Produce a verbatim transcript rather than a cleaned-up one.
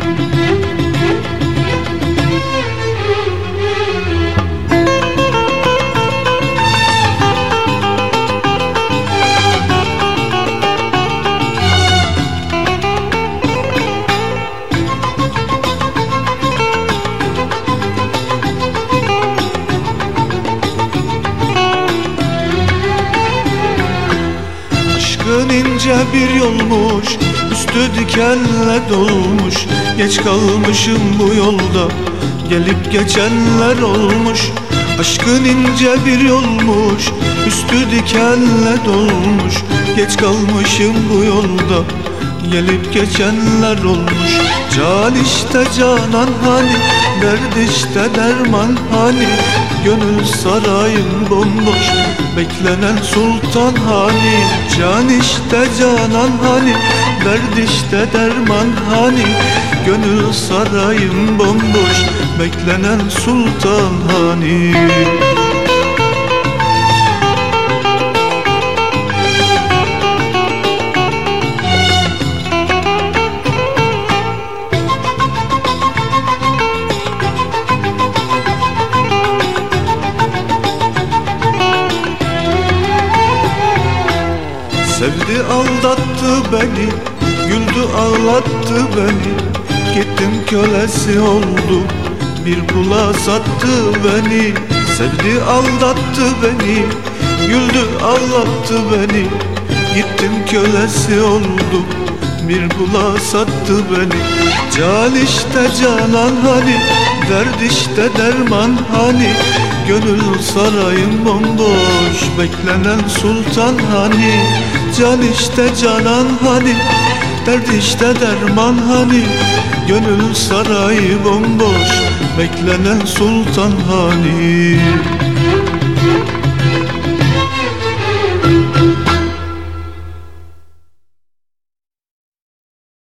Aşkın ince bir yolmuş, üstü dikenle dolmuş. Geç kalmışım bu yolda, gelip geçenler olmuş. Aşkın ince bir yolmuş, üstü dikenle dolmuş. Geç kalmışım bu yolda, gelip geçenler olmuş. Can işte canan hani, derd işte derman hani. Gönül sarayım bomboş, beklenen sultan hani. Can işte canan hani, derd işte derman hani. Gönül sarayım bomboş, beklenen sultan hani. Sevdi aldattı beni, güldü ağlattı beni. Gittim kölesi oldu, bir kula sattı beni. Sevdi aldattı beni, güldü ağlattı beni. Gittim kölesi oldu, bir kula sattı beni. Can işte canan hani, derd işte derman hani. Gönül sarayım bomboş, beklenen sultan hani. Can işte canan hani, derd işte derman hani. Gönül sarayı bomboş, beklenen sultan hani.